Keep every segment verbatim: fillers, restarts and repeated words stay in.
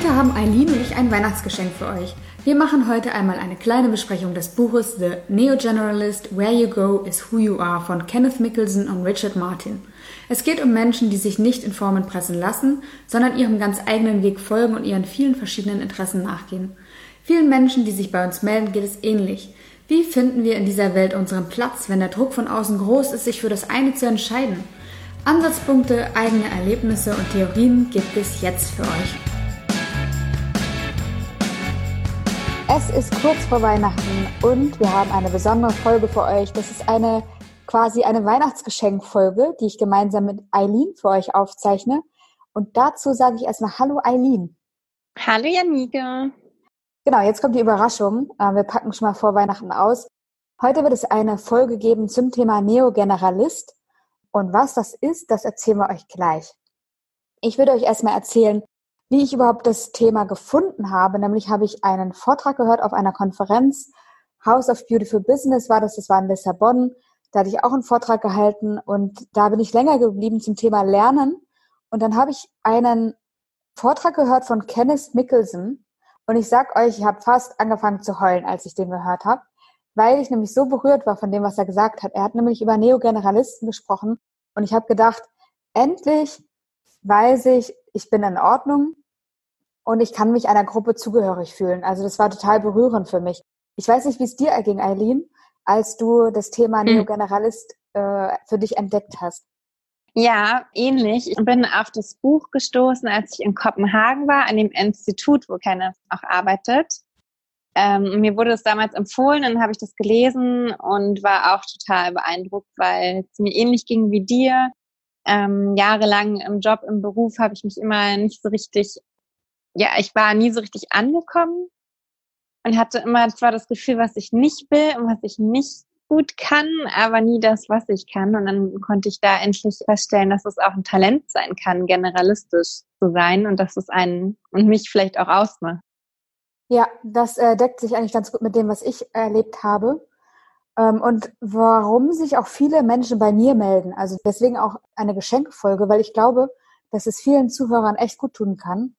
Heute haben Eileen und ich ein Weihnachtsgeschenk für euch. Wir machen heute einmal eine kleine Besprechung des Buches The Neo-Generalist, Where You Go is Who You Are von Kenneth Mickelson und Richard Martin. Es geht um Menschen, die sich nicht in Formen pressen lassen, sondern ihrem ganz eigenen Weg folgen und ihren vielen verschiedenen Interessen nachgehen. Vielen Menschen, die sich bei uns melden, geht es ähnlich. Wie finden wir in dieser Welt unseren Platz, wenn der Druck von außen groß ist, sich für das eine zu entscheiden? Ansatzpunkte, eigene Erlebnisse und Theorien gibt es jetzt für euch. Es ist kurz vor Weihnachten und wir haben eine besondere Folge für euch. Das ist eine quasi eine Weihnachtsgeschenkfolge, die ich gemeinsam mit Eileen für euch aufzeichne. Und dazu sage ich erstmal Hallo Eileen. Hallo Janike. Genau, jetzt kommt die Überraschung. Wir packen schon mal vor Weihnachten aus. Heute wird es eine Folge geben zum Thema Neo-Generalist. Und was das ist, das erzählen wir euch gleich. Ich würde euch erstmal erzählen, wie ich überhaupt das Thema gefunden habe. Nämlich habe ich einen Vortrag gehört auf einer Konferenz. House of Beautiful Business war das, das war in Lissabon. Da hatte ich auch einen Vortrag gehalten und da bin ich länger geblieben zum Thema Lernen. Und dann habe ich einen Vortrag gehört von Kenneth Mickelson. Und ich sag euch, ich habe fast angefangen zu heulen, als ich den gehört habe, weil ich nämlich so berührt war von dem, was er gesagt hat. Er hat nämlich über Neo-Generalisten gesprochen und ich habe gedacht, endlich weiß ich, ich bin in Ordnung und ich kann mich einer Gruppe zugehörig fühlen. Also das war total berührend für mich. Ich weiß nicht, wie es dir erging, Eileen, als du das Thema Neo-Generalist äh, für dich entdeckt hast. Ja, ähnlich. Ich bin auf das Buch gestoßen, als ich in Kopenhagen war, an dem Institut, wo Kenneth auch arbeitet. Ähm, mir wurde es damals empfohlen, dann habe ich das gelesen und war auch total beeindruckt, weil es mir ähnlich ging wie dir. Ähm, jahrelang im Job, im Beruf habe ich mich immer nicht so richtig, ja, ich war nie so richtig angekommen und hatte immer zwar das Gefühl, was ich nicht will und was ich nicht gut kann, aber nie das, was ich kann. Und dann konnte ich da endlich feststellen, dass es auch ein Talent sein kann, generalistisch zu sein und dass es einen und mich vielleicht auch ausmacht. Ja, das äh, deckt sich eigentlich ganz gut mit dem, was ich erlebt habe. Ähm, und warum sich auch viele Menschen bei mir melden. Also deswegen auch eine Geschenkfolge, weil ich glaube, dass es vielen Zuhörern echt gut tun kann,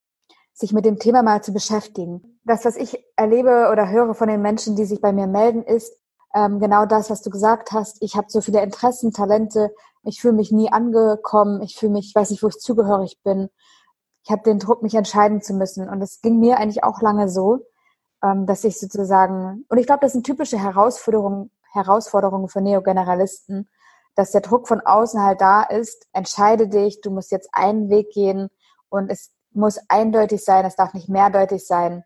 sich mit dem Thema mal zu beschäftigen. Das, was ich erlebe oder höre von den Menschen, die sich bei mir melden, ist ähm, genau das, was du gesagt hast. Ich habe so viele Interessen, Talente, ich fühle mich nie angekommen, ich fühle mich, ich weiß nicht, wo ich zugehörig bin. Ich habe den Druck, mich entscheiden zu müssen. Und es ging mir eigentlich auch lange so, ähm, dass ich sozusagen, und ich glaube, das sind typische Herausforderungen, Herausforderungen für Neo-Generalisten, dass der Druck von außen halt da ist, entscheide dich, du musst jetzt einen Weg gehen und es muss eindeutig sein, es darf nicht mehrdeutig sein.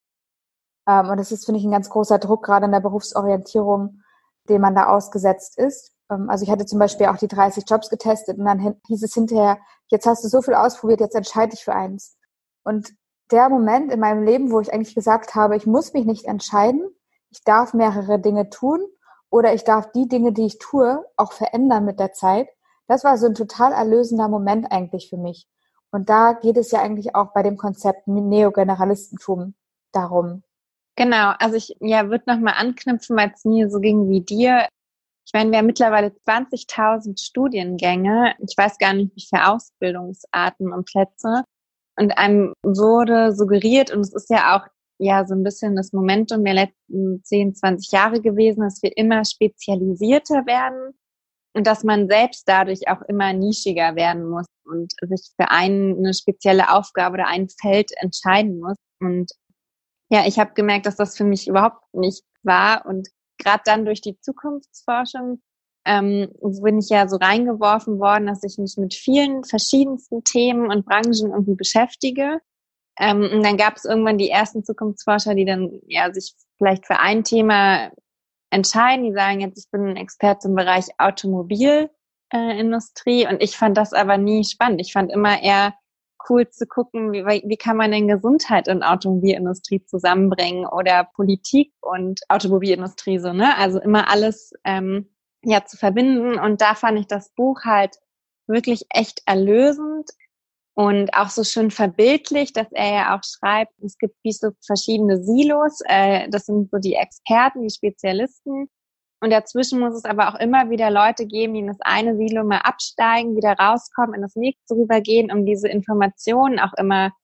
Ähm, und das ist, finde ich, ein ganz großer Druck, gerade in der Berufsorientierung, dem man da ausgesetzt ist. Ähm, also ich hatte zum Beispiel auch die dreißig Jobs getestet und dann hieß es hinterher, jetzt hast du so viel ausprobiert, jetzt entscheide dich für eins. Und der Moment in meinem Leben, wo ich eigentlich gesagt habe, ich muss mich nicht entscheiden, ich darf mehrere Dinge tun oder ich darf die Dinge, die ich tue, auch verändern mit der Zeit, das war so ein total erlösender Moment eigentlich für mich. Und da geht es ja eigentlich auch bei dem Konzept Neogeneralistentum darum. Genau, also ich ja, würde nochmal anknüpfen, weil es mir so ging wie dir. Ich meine, wir haben mittlerweile zwanzigtausend Studiengänge. Ich weiß gar nicht, wie viele Ausbildungsarten und Plätze. Und einem wurde suggeriert, und es ist ja auch ja so ein bisschen das Momentum der letzten zehn, zwanzig Jahre gewesen, dass wir immer spezialisierter werden und dass man selbst dadurch auch immer nischiger werden muss und sich für eine spezielle Aufgabe oder ein Feld entscheiden muss. Und ja, ich habe gemerkt, dass das für mich überhaupt nicht war. Und gerade dann durch die Zukunftsforschung ähm, bin ich ja so reingeworfen worden, dass ich mich mit vielen verschiedensten Themen und Branchen irgendwie beschäftige. Ähm, und dann gab es irgendwann die ersten Zukunftsforscher, die dann ja sich vielleicht für ein Thema entscheiden. Die sagen jetzt, ich bin ein Experte im Bereich Automobilindustrie. Äh, und ich fand das aber nie spannend. Ich fand immer eher cool zu gucken, wie, wie kann man denn Gesundheit und Automobilindustrie zusammenbringen oder Politik und Automobilindustrie so, ne? Also immer alles ähm, ja zu verbinden. Und da fand ich das Buch halt wirklich echt erlösend und auch so schön verbildlich, dass er ja auch schreibt, es gibt wie so verschiedene Silos. Äh, das sind so die Experten, die Spezialisten. Und dazwischen muss es aber auch immer wieder Leute geben, die in das eine Silo mal absteigen, wieder rauskommen, in das nächste rübergehen, um diese Informationen auch immer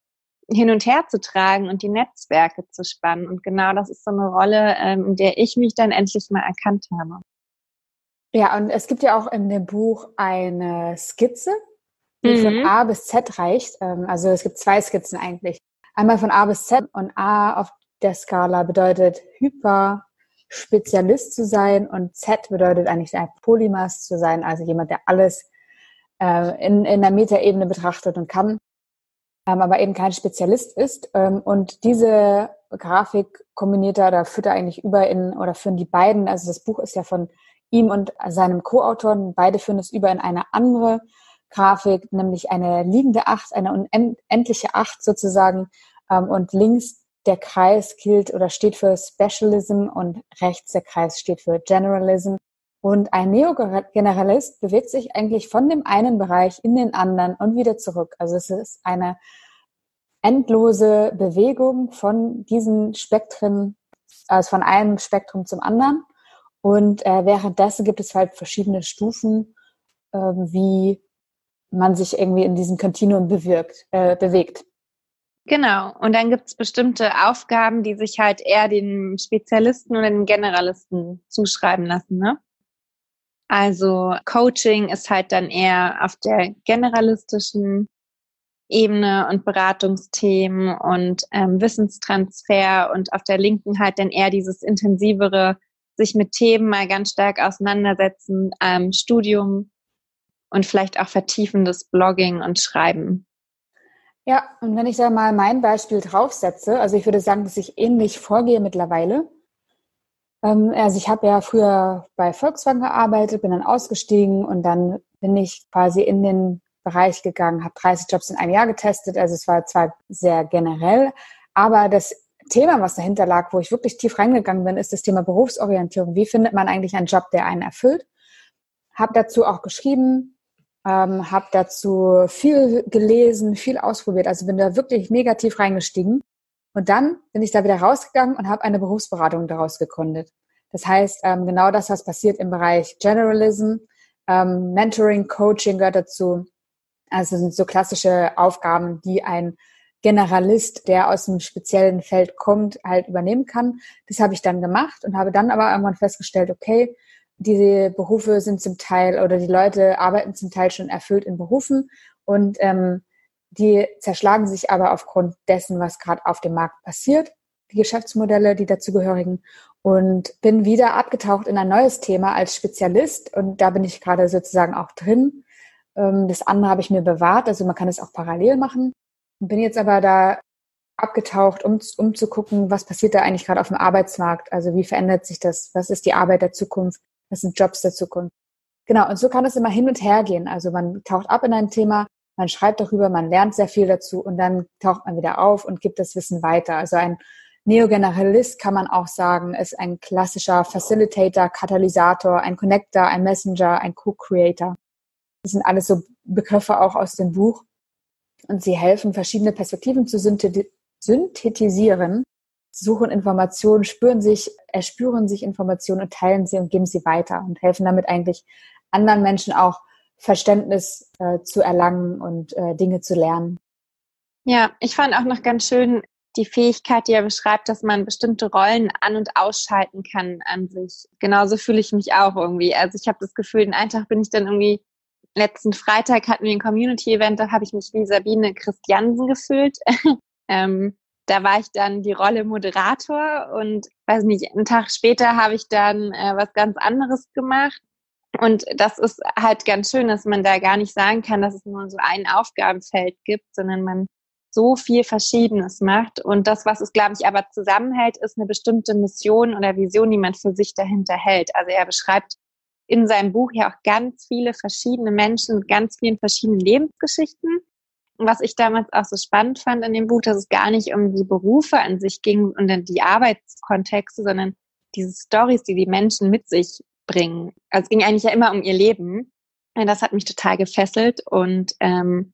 hin und her zu tragen und die Netzwerke zu spannen. Und genau das ist so eine Rolle, ähm, in der ich mich dann endlich mal erkannt habe. Ja, und es gibt ja auch in dem Buch eine Skizze, die Mhm. von A bis Z reicht. Also es gibt zwei Skizzen eigentlich. Einmal von A bis Z, und A auf der Skala bedeutet Hyperspezialist zu sein und Z bedeutet eigentlich ein Polymath zu sein, also jemand, der alles äh, in, in der Metaebene betrachtet und kann, ähm, aber eben kein Spezialist ist. Ähm, und diese Grafik kombiniert er oder führt er eigentlich über in, oder führen die beiden, also das Buch ist ja von ihm und seinem Co-Autor, beide führen es über in eine andere Grafik, nämlich eine liegende Acht, eine unendliche Acht sozusagen, ähm, und links der Kreis gilt oder steht für Specialism und rechts der Kreis steht für Generalism. Und ein Neogeneralist bewegt sich eigentlich von dem einen Bereich in den anderen und wieder zurück. Also es ist eine endlose Bewegung von diesen Spektren, also von einem Spektrum zum anderen. Und äh, währenddessen gibt es halt verschiedene Stufen, äh, wie man sich irgendwie in diesem Kontinuum bewirkt, äh, bewegt. Genau. Und dann gibt es bestimmte Aufgaben, die sich halt eher den Spezialisten oder den Generalisten zuschreiben lassen, ne? Also Coaching ist halt dann eher auf der generalistischen Ebene und Beratungsthemen und ähm, Wissenstransfer, und auf der linken halt dann eher dieses intensivere, sich mit Themen mal ganz stark auseinandersetzen, ähm, Studium und vielleicht auch vertiefendes Blogging und Schreiben. Ja, und wenn ich da mal mein Beispiel draufsetze, also ich würde sagen, dass ich ähnlich vorgehe mittlerweile. Ähm, also ich habe ja früher bei Volkswagen gearbeitet, bin dann ausgestiegen und dann bin ich quasi in den Bereich gegangen, habe dreißig Jobs in einem Jahr getestet. Also es war zwar sehr generell, aber das Thema, was dahinter lag, wo ich wirklich tief reingegangen bin, ist das Thema Berufsorientierung. Wie findet man eigentlich einen Job, der einen erfüllt? Habe dazu auch geschrieben, ähm, habe dazu viel gelesen, viel ausprobiert. Also bin da wirklich mega tief reingestiegen. Und dann bin ich da wieder rausgegangen und habe eine Berufsberatung daraus gegründet. Das heißt, ähm, genau das, was passiert im Bereich Generalism, ähm, Mentoring, Coaching gehört dazu. Also das sind so klassische Aufgaben, die ein Generalist, der aus einem speziellen Feld kommt, halt übernehmen kann. Das habe ich dann gemacht und habe dann aber irgendwann festgestellt, okay, diese Berufe sind zum Teil, oder die Leute arbeiten zum Teil schon erfüllt in Berufen, und ähm, die zerschlagen sich aber aufgrund dessen, was gerade auf dem Markt passiert, die Geschäftsmodelle, die dazugehörigen, und bin wieder abgetaucht in ein neues Thema als Spezialist, und da bin ich gerade sozusagen auch drin. Das andere habe ich mir bewahrt, also man kann es auch parallel machen, und bin jetzt aber da abgetaucht, um, um zu gucken, was passiert da eigentlich gerade auf dem Arbeitsmarkt, also wie verändert sich das, was ist die Arbeit der Zukunft, was sind Jobs der Zukunft. Genau, und so kann es immer hin und her gehen, also man taucht ab in ein Thema, man schreibt darüber, man lernt sehr viel dazu und dann taucht man wieder auf und gibt das Wissen weiter. Also ein Neogeneralist, kann man auch sagen, ist ein klassischer Facilitator, Katalysator, ein Connector, ein Messenger, ein Co-Creator. Das sind alles so Begriffe auch aus dem Buch. Und sie helfen, verschiedene Perspektiven zu synthetisieren, suchen Informationen, spüren sich, erspüren sich Informationen und teilen sie und geben sie weiter und helfen damit eigentlich anderen Menschen auch Verständnis äh, zu erlangen und äh, Dinge zu lernen. Ja, ich fand auch noch ganz schön die Fähigkeit, die er beschreibt, dass man bestimmte Rollen an- und ausschalten kann an sich. Genauso fühle ich mich auch irgendwie. Also ich habe das Gefühl, den einen Tag bin ich dann irgendwie, letzten Freitag hatten wir ein Community-Event, da habe ich mich wie Sabine Christiansen gefühlt. ähm, da war ich dann die Rolle Moderator und, weiß nicht, einen Tag später habe ich dann äh, was ganz anderes gemacht. Und das ist halt ganz schön, dass man da gar nicht sagen kann, dass es nur so ein Aufgabenfeld gibt, sondern man so viel Verschiedenes macht. Und das, was es, glaube ich, aber zusammenhält, ist eine bestimmte Mission oder Vision, die man für sich dahinter hält. Also er beschreibt in seinem Buch ja auch ganz viele verschiedene Menschen mit ganz vielen verschiedenen Lebensgeschichten. Und was ich damals auch so spannend fand in dem Buch, dass es gar nicht um die Berufe an sich ging und dann die Arbeitskontexte, sondern diese Storys, die die Menschen mit sich bringen. Also es ging eigentlich ja immer um ihr Leben. Und das hat mich total gefesselt. Und ähm,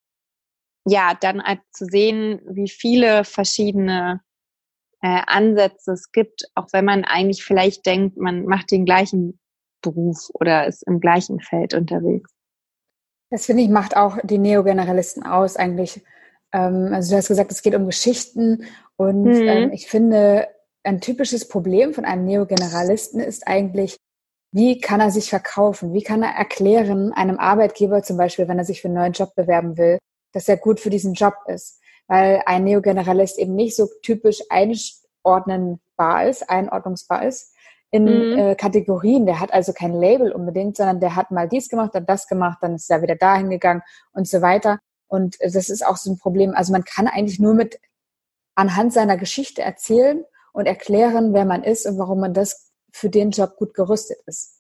ja, dann halt zu sehen, wie viele verschiedene äh, Ansätze es gibt, auch wenn man eigentlich vielleicht denkt, man macht den gleichen Beruf oder ist im gleichen Feld unterwegs. Das, finde ich, macht auch die Neogeneralisten aus, eigentlich Ähm, also du hast gesagt, es geht um Geschichten und Mhm. ähm, ich finde, ein typisches Problem von einem Neogeneralisten ist eigentlich, wie kann er sich verkaufen? Wie kann er erklären einem Arbeitgeber zum Beispiel, wenn er sich für einen neuen Job bewerben will, dass er gut für diesen Job ist? Weil ein Neogeneralist eben nicht so typisch einordnenbar ist, einordnungsbar ist in Mhm. äh, Kategorien. Der hat also kein Label unbedingt, sondern der hat mal dies gemacht, dann das gemacht, dann ist er wieder dahin gegangen und so weiter. Und das ist auch so ein Problem. Also man kann eigentlich nur mit anhand seiner Geschichte erzählen und erklären, wer man ist und warum man das für den Job gut gerüstet ist.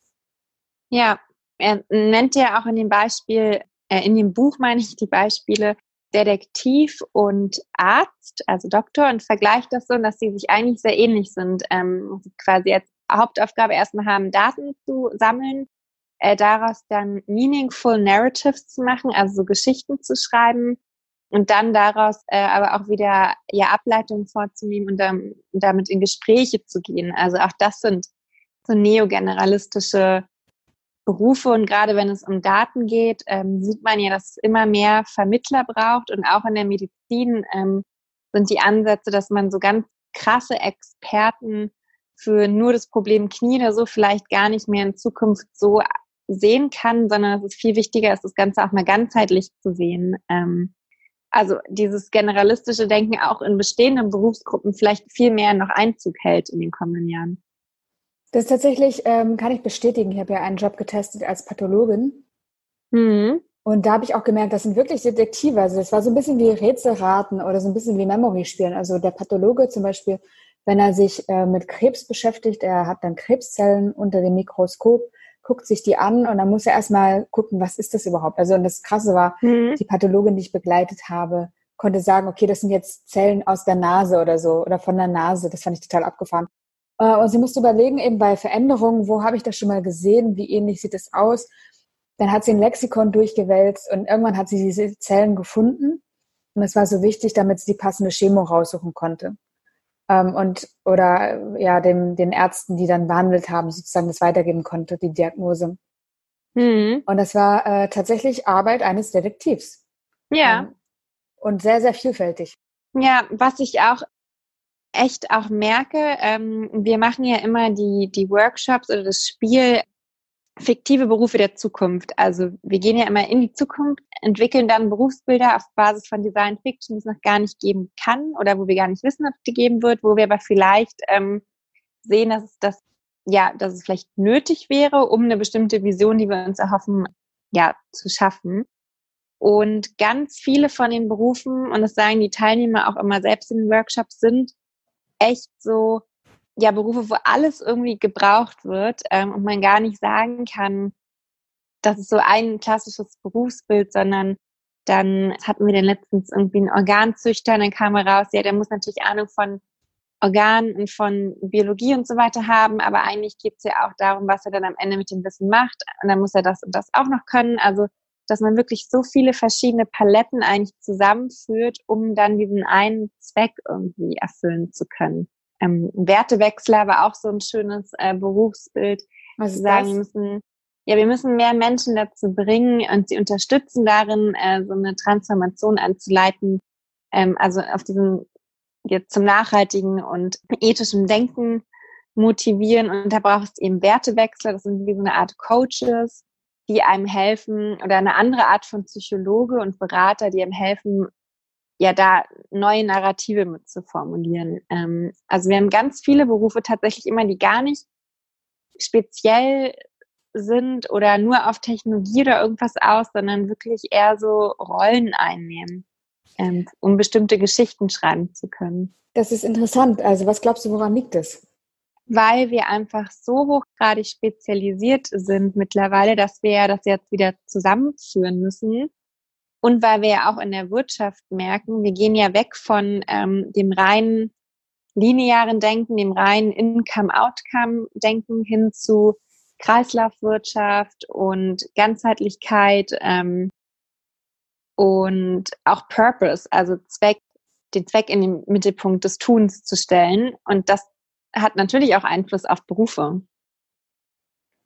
Ja, er nennt ja auch in dem Beispiel, äh, in dem Buch meine ich die Beispiele Detektiv und Arzt, also Doktor, und vergleicht das so, dass sie sich eigentlich sehr ähnlich sind. Ähm, quasi als Hauptaufgabe erstmal haben, Daten zu sammeln, äh, daraus dann meaningful narratives zu machen, also so Geschichten zu schreiben und dann daraus äh, aber auch wieder ja Ableitungen vorzunehmen und dann, damit in Gespräche zu gehen. Also auch das sind so neogeneralistische Berufe, und gerade wenn es um Daten geht, ähm, sieht man ja, dass es immer mehr Vermittler braucht, und auch in der Medizin ähm, sind die Ansätze, dass man so ganz krasse Experten für nur das Problem Knie oder so vielleicht gar nicht mehr in Zukunft so sehen kann, sondern es ist viel wichtiger, ist das Ganze auch mal ganzheitlich zu sehen. Ähm, also dieses generalistische Denken auch in bestehenden Berufsgruppen vielleicht viel mehr noch Einzug hält in den kommenden Jahren. Das tatsächlich ähm, kann ich bestätigen. Ich habe ja einen Job getestet als Pathologin. Mhm. Und da habe ich auch gemerkt, das sind wirklich Detektive. Also das war so ein bisschen wie Rätselraten oder so ein bisschen wie Memory spielen. Also der Pathologe zum Beispiel, wenn er sich äh, mit Krebs beschäftigt, er hat dann Krebszellen unter dem Mikroskop, guckt sich die an und dann muss er erstmal gucken, was ist das überhaupt? Also und das Krasse war, Mhm. die Pathologin, die ich begleitet habe, konnte sagen, okay, das sind jetzt Zellen aus der Nase oder so oder von der Nase. Das fand ich total abgefahren. Äh, und sie musste überlegen, eben bei Veränderungen, wo habe ich das schon mal gesehen, wie ähnlich sieht es aus? Dann hat sie ein Lexikon durchgewälzt und irgendwann hat sie diese Zellen gefunden. Und es war so wichtig, damit sie die passende Chemo raussuchen konnte. Ähm, und, oder, ja, dem, den Ärzten, die dann behandelt haben, sozusagen das weitergeben konnte, die Diagnose. Mhm. Und das war äh, tatsächlich Arbeit eines Detektivs. Ja. Ähm, und sehr, sehr vielfältig. Ja, was ich auch echt auch merke, ähm, wir machen ja immer die, die Workshops oder das Spiel fiktive Berufe der Zukunft. Also wir gehen ja immer in die Zukunft, entwickeln dann Berufsbilder auf Basis von Design Fiction, die es noch gar nicht geben kann oder wo wir gar nicht wissen, ob es die geben wird, wo wir aber vielleicht ähm, sehen, dass es das, ja, dass es vielleicht nötig wäre, um eine bestimmte Vision, die wir uns erhoffen, ja, zu schaffen. Und ganz viele von den Berufen, und das sagen die Teilnehmer auch immer selbst in den Workshops, sind echt so, ja, Berufe, wo alles irgendwie gebraucht wird ähm, und man gar nicht sagen kann, das ist so ein klassisches Berufsbild, sondern dann hatten wir den letztens irgendwie einen Organzüchter, und dann kam er raus, ja, der muss natürlich Ahnung von Organen und von Biologie und so weiter haben, aber eigentlich geht es ja auch darum, was er dann am Ende mit dem Wissen macht, und dann muss er das und das auch noch können, also dass man wirklich so viele verschiedene Paletten eigentlich zusammenführt, um dann diesen einen Zweck irgendwie erfüllen zu können. Ähm, Wertewechsler war auch so ein schönes äh, Berufsbild, Was zu ist sagen, wir das? müssen, ja, wir müssen mehr Menschen dazu bringen und sie unterstützen darin, äh, so eine Transformation anzuleiten, ähm, also auf diesen, jetzt zum nachhaltigen und ethischen Denken motivieren, und da braucht es eben Wertewechsler, das sind wie so eine Art Coaches, die einem helfen, oder eine andere Art von Psychologe und Berater, die einem helfen, ja, da neue Narrative mit zu formulieren. Ähm, also wir haben ganz viele Berufe tatsächlich immer, die gar nicht speziell sind oder nur auf Technologie oder irgendwas aus, sondern wirklich eher so Rollen einnehmen, ähm, um bestimmte Geschichten schreiben zu können. Das ist interessant. Also was glaubst du, woran liegt es? Weil wir einfach so hochgradig spezialisiert sind mittlerweile, dass wir ja das jetzt wieder zusammenführen müssen. Und weil wir ja auch in der Wirtschaft merken, wir gehen ja weg von ähm, dem reinen linearen Denken, dem reinen Income-Outcome-Denken hin zu Kreislaufwirtschaft und Ganzheitlichkeit ähm, und auch Purpose, also Zweck, den Zweck in den Mittelpunkt des Tuns zu stellen. Und das hat natürlich auch Einfluss auf Berufe.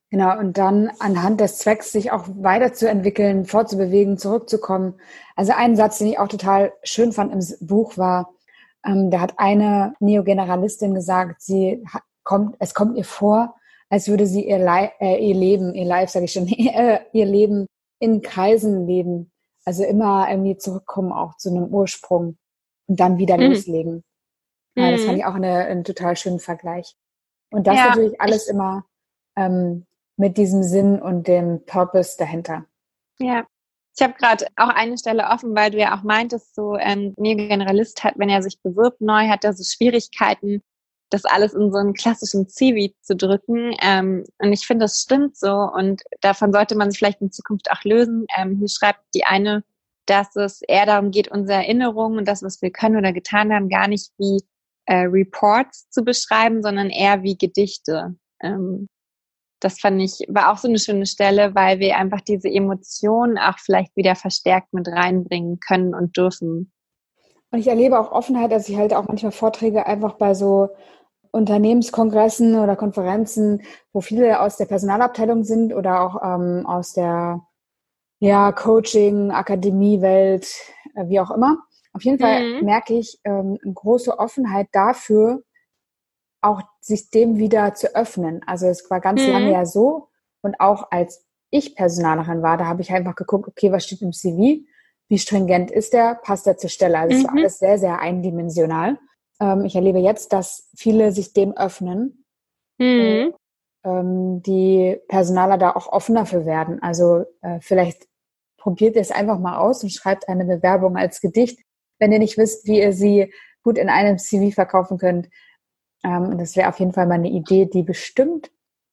Genau, und dann anhand des Zwecks sich auch weiterzuentwickeln, fortzubewegen, zurückzukommen. Also ein Satz, den ich auch total schön fand im Buch war, ähm, da hat eine Neogeneralistin gesagt, sie ha- kommt, es kommt ihr vor, als würde sie ihr, Lei- äh, ihr Leben, ihr Life, sage ich schon, äh, ihr Leben in Kreisen leben. Also immer irgendwie zurückkommen auch zu einem Ursprung und dann wieder Mhm. loslegen. Ja, das fand Mhm. ich auch eine, einen total schönen Vergleich. Und das Ja, natürlich alles ich, immer ähm, mit diesem Sinn und dem Purpose dahinter. ja. Ich habe gerade auch eine Stelle offen, weil du ja auch meintest, so ein Neogeneralist hat, wenn er sich bewirbt neu, hat er so Schwierigkeiten, das alles in so einen klassischen C V zu drücken. Ähm, und ich finde, das stimmt so. Und davon sollte man sich vielleicht in Zukunft auch lösen. Ähm, hier schreibt die eine, dass es eher darum geht, unsere Erinnerungen und das, was wir können oder getan haben, gar nicht wie äh, Reports zu beschreiben, sondern eher wie Gedichte. Ähm, Das fand ich, war auch so eine schöne Stelle, weil wir einfach diese Emotionen auch vielleicht wieder verstärkt mit reinbringen können und dürfen. Und ich erlebe auch Offenheit, dass ich halt auch manchmal Vorträge einfach bei so Unternehmenskongressen oder Konferenzen, wo viele aus der Personalabteilung sind oder auch ähm, aus der ja, Coaching, Akademiewelt, äh, wie auch immer. Auf jeden Fall Mhm. merke ich ähm, eine große Offenheit dafür, auch sich dem wieder zu öffnen. Also es war ganz lange Mhm. ja so und auch als ich Personalerin war, da habe ich einfach geguckt, okay, was steht im C V? Wie stringent ist der? Passt der zur Stelle? Also es war Mhm. alles sehr, sehr eindimensional. Ähm, ich erlebe jetzt, dass viele sich dem öffnen und Mhm. ähm, die Personaler da auch offener für werden. Also äh, vielleicht probiert ihr es einfach mal aus und schreibt eine Bewerbung als Gedicht, wenn ihr nicht wisst, wie ihr sie gut in einem C V verkaufen könnt. Ähm, das wäre auf jeden Fall mal eine Idee, die bestimmt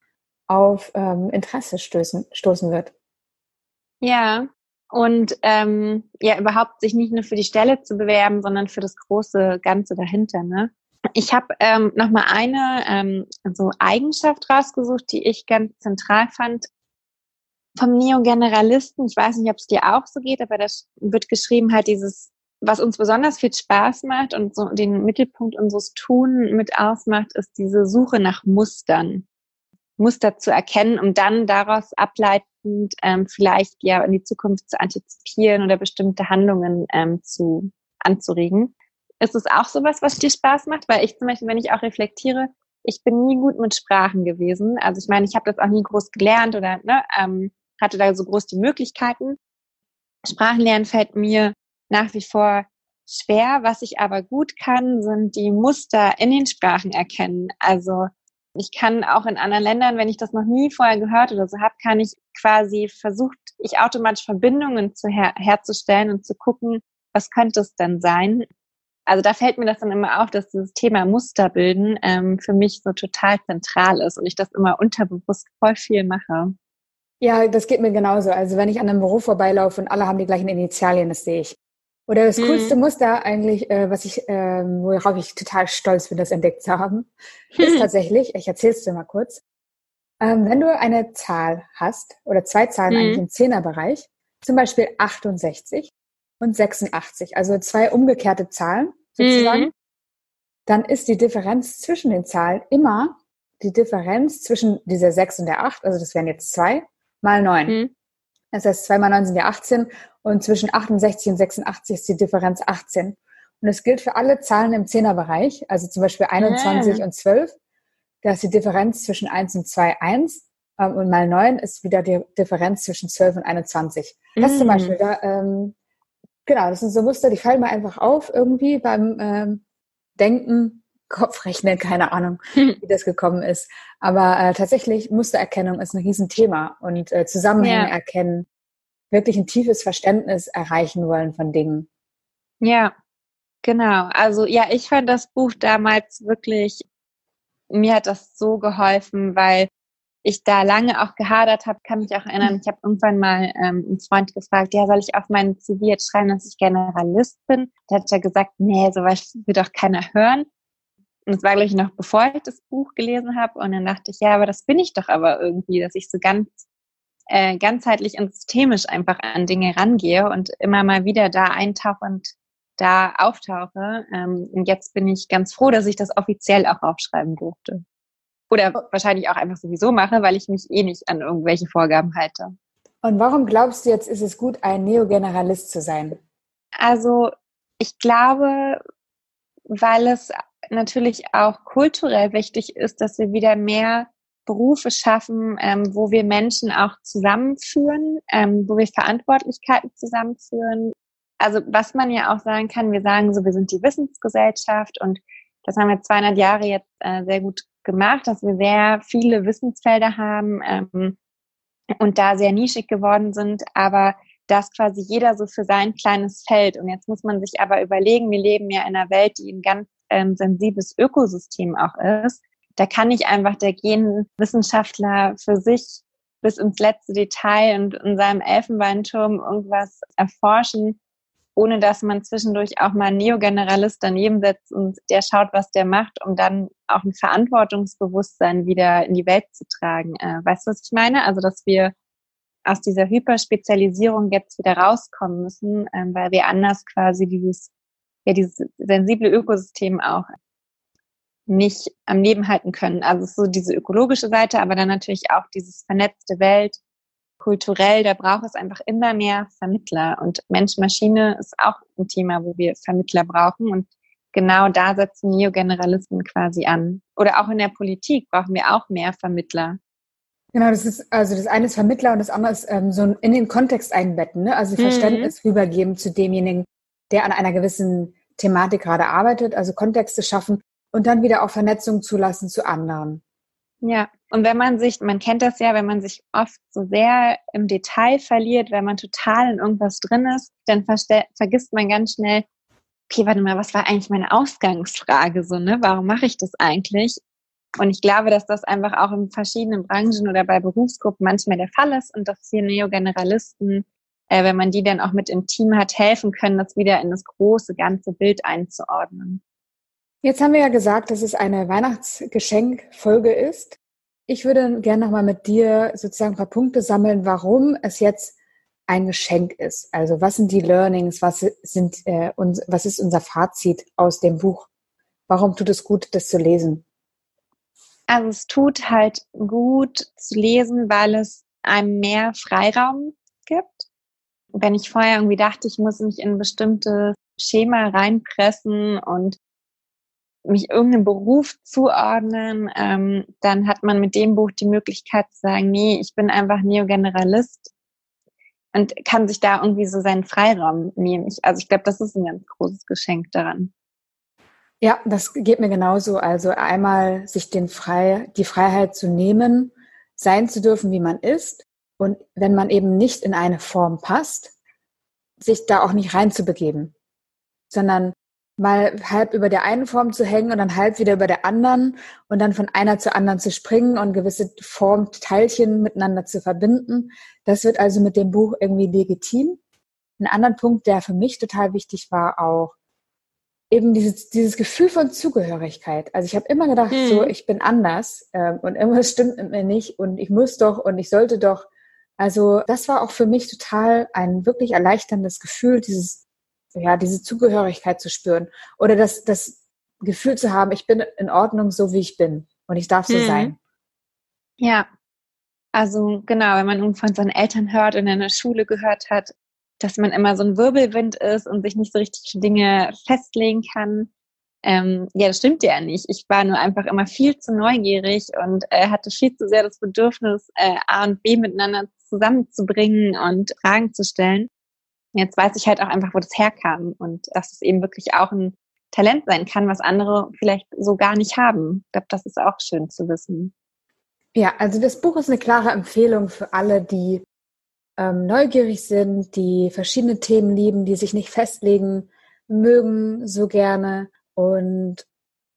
auf ähm, Interesse stößen, stoßen wird. Ja. Und ähm, ja, überhaupt sich nicht nur für die Stelle zu bewerben, sondern für das große Ganze dahinter, ne? Ich habe ähm, noch mal eine ähm, so Eigenschaft rausgesucht, die ich ganz zentral fand vom Neogeneralisten. Ich weiß nicht, ob es dir auch so geht, aber da wird geschrieben halt dieses, was uns besonders viel Spaß macht und so den Mittelpunkt unseres Tun mit ausmacht, ist diese Suche nach Mustern. Muster zu erkennen, um dann daraus ableitend ähm, vielleicht ja in die Zukunft zu antizipieren oder bestimmte Handlungen ähm, zu anzuregen. Ist es auch sowas, was dir Spaß macht? Weil ich zum Beispiel, wenn ich auch reflektiere, ich bin nie gut mit Sprachen gewesen. Also ich meine, ich habe das auch nie groß gelernt oder ne, ähm, hatte da so groß die Möglichkeiten. Sprachenlernen fällt mir nach wie vor schwer. Was ich aber gut kann, sind die Muster in den Sprachen erkennen. Also ich kann auch in anderen Ländern, wenn ich das noch nie vorher gehört oder so habe, kann ich quasi versucht, ich automatisch Verbindungen zu her herzustellen und zu gucken, was könnte es denn sein? Also da fällt mir das dann immer auf, dass dieses Thema Musterbilden ähm, für mich so total zentral ist und ich das immer unterbewusst voll viel mache. Ja, das geht mir genauso. Also wenn ich an einem Büro vorbeilaufe und alle haben die gleichen Initialien, das sehe ich. Oder das coolste Hm. Muster eigentlich, äh, was ich, ähm, worauf ich total stolz bin, das entdeckt zu haben, ist tatsächlich, ich erzähle es dir mal kurz, ähm, wenn du eine Zahl hast, oder zwei Zahlen eigentlich Hm. im Zehnerbereich, zum Beispiel achtundsechzig und sechsundachtzig, also zwei umgekehrte Zahlen sozusagen, Hm. dann ist die Differenz zwischen den Zahlen immer die Differenz zwischen dieser sechs und der acht, also das wären jetzt zwei, mal neun. Hm. Das heißt, zwei mal neun sind ja achtzehn und zwischen achtundsechzig und sechsundachtzig ist die Differenz achtzehn. Und es gilt für alle Zahlen im Zehnerbereich, also zum Beispiel einundzwanzig Ah. und zwölf, da ist die Differenz zwischen eins und zwei eins ähm, und mal neun ist wieder die Differenz zwischen zwölf und einundzwanzig. Das zum Beispiel, Hm. da, ähm, genau, das sind so Muster, die fallen mir einfach auf irgendwie beim ähm, Denken, Kopfrechnen, keine Ahnung, wie das gekommen ist. Aber äh, tatsächlich, Mustererkennung ist ein Riesenthema und äh, Zusammenhänge Ja, erkennen, wirklich ein tiefes Verständnis erreichen wollen von Dingen. ja, genau. Also ja, ich fand das Buch damals wirklich, mir hat das so geholfen, weil ich da lange auch gehadert habe, kann mich auch erinnern, ich habe irgendwann mal ähm, einen Freund gefragt, ja, soll ich auf meinen C V jetzt schreiben, dass ich Generalist bin? Da hat er gesagt, nee, sowas will doch keiner hören. Und das war, glaube ich, noch bevor ich das Buch gelesen habe. Und dann dachte ich, ja, aber das bin ich doch aber irgendwie, dass ich so ganz äh, ganzheitlich und systemisch einfach an Dinge rangehe und immer mal wieder da eintauche und da auftauche. Ähm, und jetzt bin ich ganz froh, dass ich das offiziell auch aufschreiben durfte. Oder wahrscheinlich auch einfach sowieso mache, weil ich mich eh nicht an irgendwelche Vorgaben halte. Und warum glaubst du jetzt, ist es gut, ein Neogeneralist zu sein? Also ich glaube, weil es natürlich auch kulturell wichtig ist, dass wir wieder mehr Berufe schaffen, ähm, wo wir Menschen auch zusammenführen, ähm, wo wir Verantwortlichkeiten zusammenführen. Also was man ja auch sagen kann, wir sagen so, wir sind die Wissensgesellschaft und das haben wir zweihundert Jahre jetzt äh, sehr gut gemacht, dass wir sehr viele Wissensfelder haben ähm, und da sehr nischig geworden sind, aber dass quasi jeder so für sein kleines Feld. Und jetzt muss man sich aber überlegen, wir leben ja in einer Welt, die ein ganz ähm, sensibles Ökosystem auch ist. Da kann nicht einfach der Genwissenschaftler für sich bis ins letzte Detail und in seinem Elfenbeinturm irgendwas erforschen, ohne dass man zwischendurch auch mal einen Neogeneralist daneben setzt und der schaut, was der macht, um dann auch ein Verantwortungsbewusstsein wieder in die Welt zu tragen. Äh, weißt du, was ich meine? Also, dass wir aus dieser Hyperspezialisierung jetzt wieder rauskommen müssen, ähm, weil wir anders quasi dieses, ja, dieses sensible Ökosystem auch nicht am Leben halten können. Also es ist so diese ökologische Seite, aber dann natürlich auch dieses vernetzte Welt, kulturell, da braucht es einfach immer mehr Vermittler. Und Mensch-Maschine ist auch ein Thema, wo wir Vermittler brauchen. Und genau da setzen Neogeneralisten quasi an. Oder auch in der Politik brauchen wir auch mehr Vermittler. Genau, das ist, also das eine ist Vermittler und das andere ist ähm, so in den Kontext einbetten, ne? Also Verständnis mhm. rübergeben zu demjenigen, der an einer gewissen Thematik gerade arbeitet, also Kontexte schaffen und dann wieder auch Vernetzung zulassen zu anderen. Ja, und wenn man sich, man kennt das ja, wenn man sich oft so sehr im Detail verliert, wenn man total in irgendwas drin ist, dann verste- vergisst man ganz schnell, okay, warte mal, was war eigentlich meine Ausgangsfrage so, ne? Warum mache ich das eigentlich? Und ich glaube, dass das einfach auch in verschiedenen Branchen oder bei Berufsgruppen manchmal der Fall ist und dass hier Neogeneralisten, äh, wenn man die dann auch mit im Team hat, helfen können, das wieder in das große, ganze Bild einzuordnen. Jetzt haben wir ja gesagt, dass es eine Weihnachtsgeschenkfolge ist. Ich würde gerne nochmal mit dir sozusagen ein paar Punkte sammeln, warum es jetzt ein Geschenk ist. Also was sind die Learnings, was sind äh, uns, was ist unser Fazit aus dem Buch? Warum tut es gut, das zu lesen? Also es tut halt gut zu lesen, weil es einem mehr Freiraum gibt. Wenn ich vorher irgendwie dachte, ich muss mich in ein bestimmtes Schema reinpressen und mich irgendeinem Beruf zuordnen, ähm, dann hat man mit dem Buch die Möglichkeit zu sagen, nee, ich bin einfach Neogeneralist und kann sich da irgendwie so seinen Freiraum nehmen. Ich, also ich glaube, das ist ein ganz großes Geschenk daran. Ja, das geht mir genauso. Also einmal sich den frei, die Freiheit zu nehmen, sein zu dürfen, wie man ist. Und wenn man eben nicht in eine Form passt, sich da auch nicht reinzubegeben, sondern mal halb über der einen Form zu hängen und dann halb wieder über der anderen und dann von einer zur anderen zu springen und gewisse Formteilchen miteinander zu verbinden. Das wird also mit dem Buch irgendwie legitim. Ein anderer Punkt, der für mich total wichtig war, auch eben dieses, dieses Gefühl von Zugehörigkeit. Also ich habe immer gedacht, mhm. so ich bin anders ähm, und irgendwas stimmt mit mir nicht und ich muss doch und ich sollte doch. Also das war auch für mich total ein wirklich erleichterndes Gefühl, dieses ja, diese Zugehörigkeit zu spüren oder das, das Gefühl zu haben, ich bin in Ordnung, so wie ich bin und ich darf so mhm. sein. Ja, also genau, wenn man von seinen Eltern hört und in der Schule gehört hat, dass man immer so ein Wirbelwind ist und sich nicht so richtig für Dinge festlegen kann. Ähm, ja, das stimmt ja nicht. Ich war nur einfach immer viel zu neugierig und äh, hatte viel zu sehr das Bedürfnis, äh, A und B miteinander zusammenzubringen und Fragen zu stellen. Jetzt weiß ich halt auch einfach, wo das herkam und dass es eben wirklich auch ein Talent sein kann, was andere vielleicht so gar nicht haben. Ich glaube, das ist auch schön zu wissen. Ja, also das Buch ist eine klare Empfehlung für alle, die ähm, neugierig sind, die verschiedene Themen lieben, die sich nicht festlegen mögen so gerne und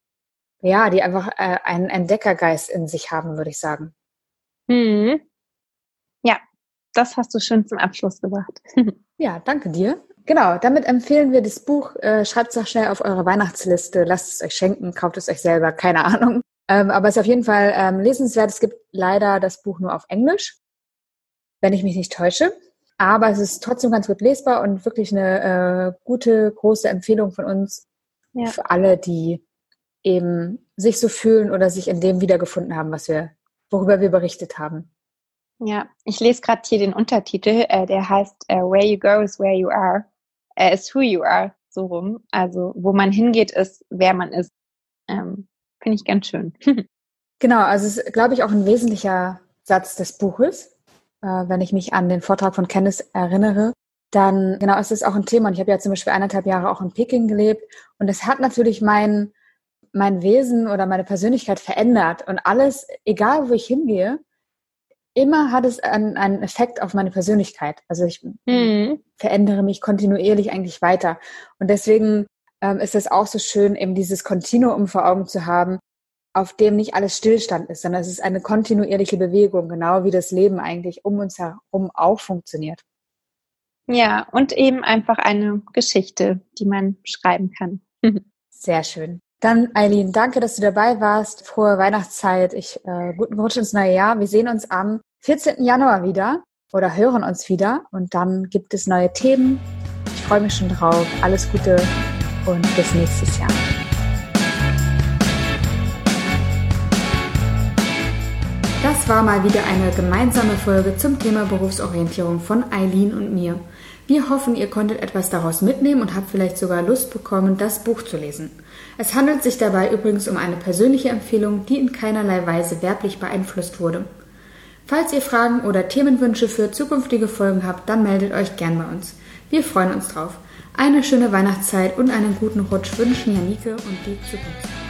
ja, die einfach äh, einen Entdeckergeist in sich haben, würde ich sagen. Mhm. Ja, das hast du schön zum Abschluss gebracht. Ja, danke dir. Genau, damit empfehlen wir das Buch. Äh, schreibt es auch schnell auf eure Weihnachtsliste. Lasst es euch schenken, kauft es euch selber, keine Ahnung. Ähm, aber es ist auf jeden Fall ähm, lesenswert. Es gibt leider das Buch nur auf Englisch, wenn ich mich nicht täusche. Aber es ist trotzdem ganz gut lesbar und wirklich eine äh, gute, große Empfehlung von uns ja. für alle, die eben sich so fühlen oder sich in dem wiedergefunden haben, was wir, worüber wir berichtet haben. Ja, ich lese gerade hier den Untertitel, äh, der heißt äh, Where you go is where you are, äh, is who you are, so rum. Also wo man hingeht, ist wer man ist. Ähm, Finde ich ganz schön. Genau, also es ist, glaube ich, auch ein wesentlicher Satz des Buches, äh, wenn ich mich an den Vortrag von Kenneth erinnere. Dann, genau, es ist auch ein Thema. Und ich habe ja zum Beispiel eineinhalb Jahre auch in Peking gelebt. Und es hat natürlich mein, mein Wesen oder meine Persönlichkeit verändert. Und alles, egal wo ich hingehe, immer hat es einen, einen Effekt auf meine Persönlichkeit. Also ich mhm. verändere mich kontinuierlich eigentlich weiter. Und deswegen ähm, ist es auch so schön, eben dieses Kontinuum vor Augen zu haben, auf dem nicht alles Stillstand ist, sondern es ist eine kontinuierliche Bewegung, genau wie das Leben eigentlich um uns herum auch funktioniert. Ja, und eben einfach eine Geschichte, die man schreiben kann. Sehr schön. Dann, Eileen, danke, dass du dabei warst. Frohe Weihnachtszeit. Ich, äh, guten Rutsch ins neue Jahr. Wir sehen uns am vierzehnten Januar wieder oder hören uns wieder. Und dann gibt es neue Themen. Ich freue mich schon drauf. Alles Gute und bis nächstes Jahr. Das war mal wieder eine gemeinsame Folge zum Thema Berufsorientierung von Eileen und mir. Wir hoffen, ihr konntet etwas daraus mitnehmen und habt vielleicht sogar Lust bekommen, das Buch zu lesen. Es handelt sich dabei übrigens um eine persönliche Empfehlung, die in keinerlei Weise werblich beeinflusst wurde. Falls ihr Fragen oder Themenwünsche für zukünftige Folgen habt, dann meldet euch gern bei uns. Wir freuen uns drauf. Eine schöne Weihnachtszeit und einen guten Rutsch wünschen Janike und die Zukunft.